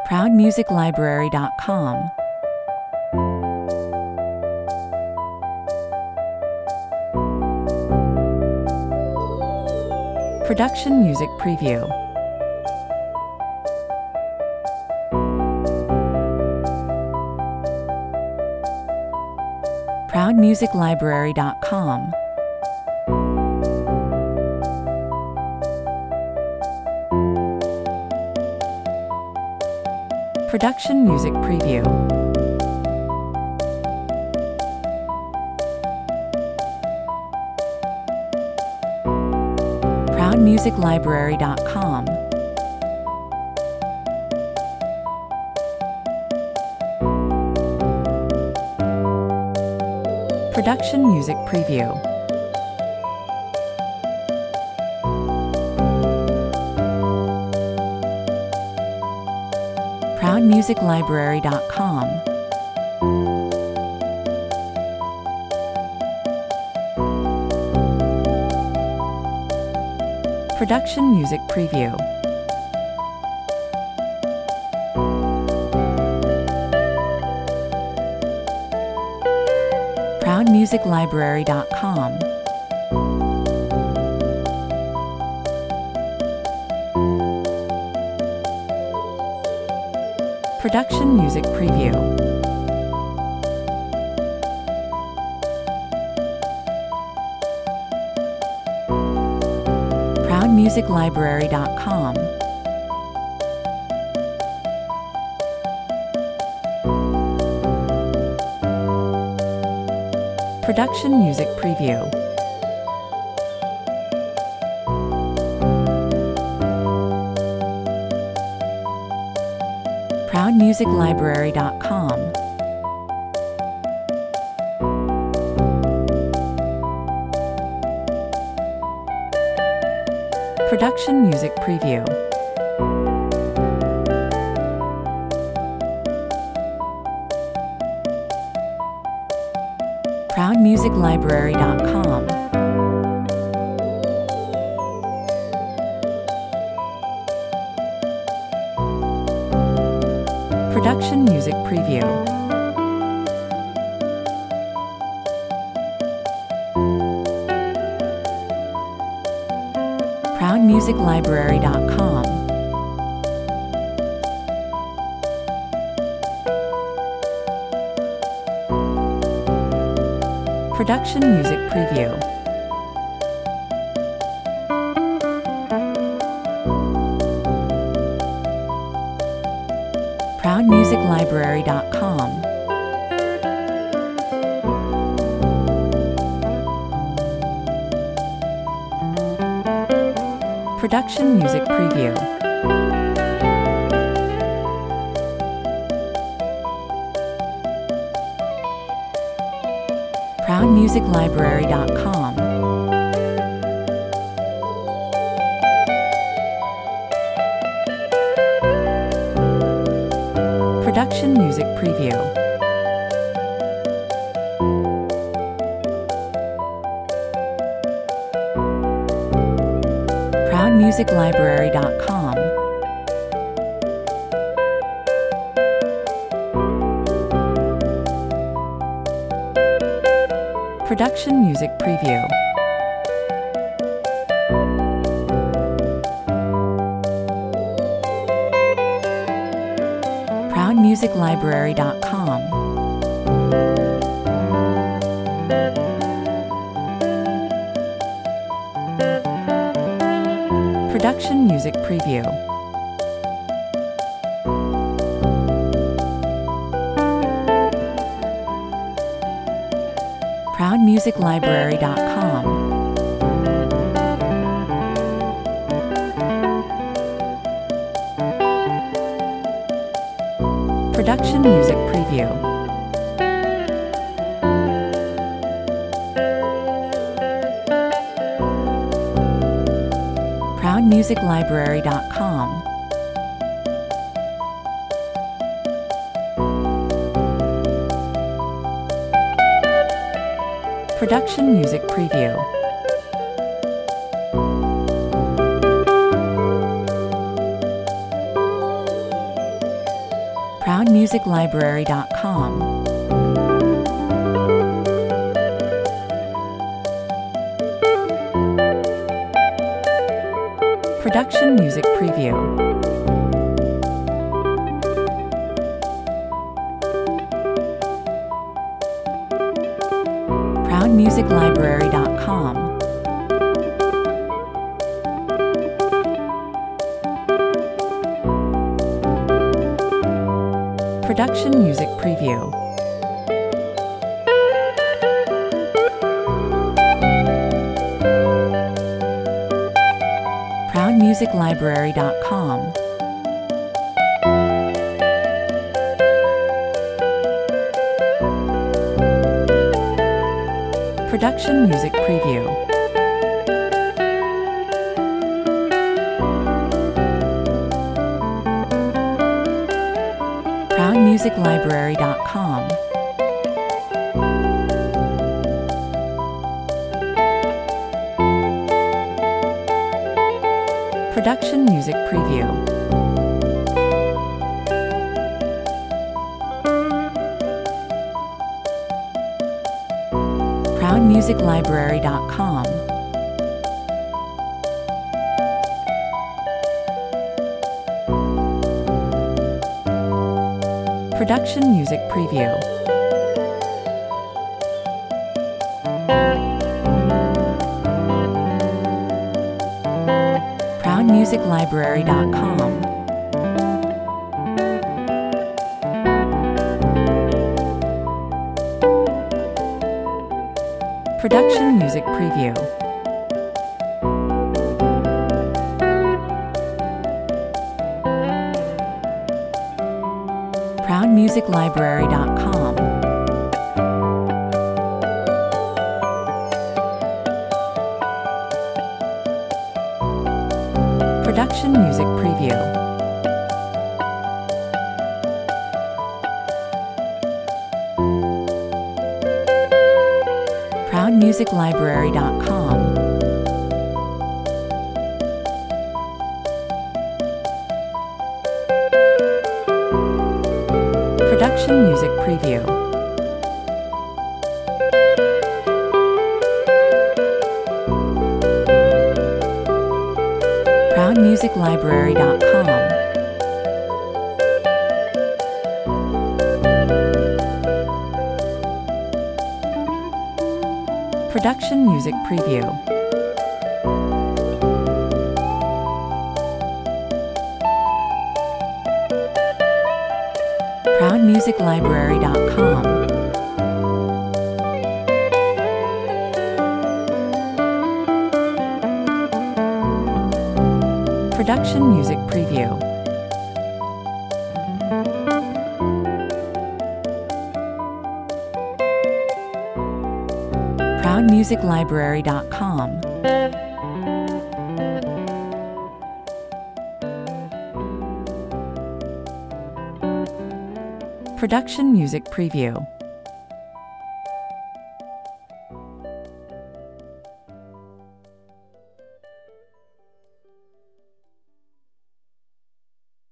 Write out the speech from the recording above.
ProudMusicLibrary.com. Production Music Preview. ProudMusicLibrary.com. Production Music Preview. ProudMusicLibrary.com. Production Music Preview. ProudMusicLibrary.com. Production Music Preview. ProudMusicLibrary.com. Production Music Preview. ProudMusicLibrary.com. Production Music Preview. ProudMusicLibrary.com. Production Music Preview. ProudMusicLibrary.com. Production Music Preview. ProudMusicLibrary.com. Production Music Preview. ProudMusicLibrary.com. Production Music Preview. ProudMusicLibrary.com. Production Music Preview. ProudMusicLibrary.com. Production Music Preview. ProudMusicLibrary.com. Production Music Preview. ProudMusicLibrary.com. Production Music Preview. ProudMusicLibrary.com. Production Music Preview. ProudMusicLibrary.com. Production Music Preview. ProudMusicLibrary.com. Production Music Preview. ProudMusicLibrary.com. Production Music Preview. ProudMusicLibrary.com. Production Music Preview. ProudMusicLibrary.com. Production Music Preview. ProudMusicLibrary.com. Production Music Preview. ProudMusicLibrary.com. Production Music Preview. ProudMusicLibrary.com. Production Music Preview. ProudMusicLibrary.com. Production Music Preview. ProudMusicLibrary.com. Production Music Preview. ProudMusicLibrary.com. Production Music Preview.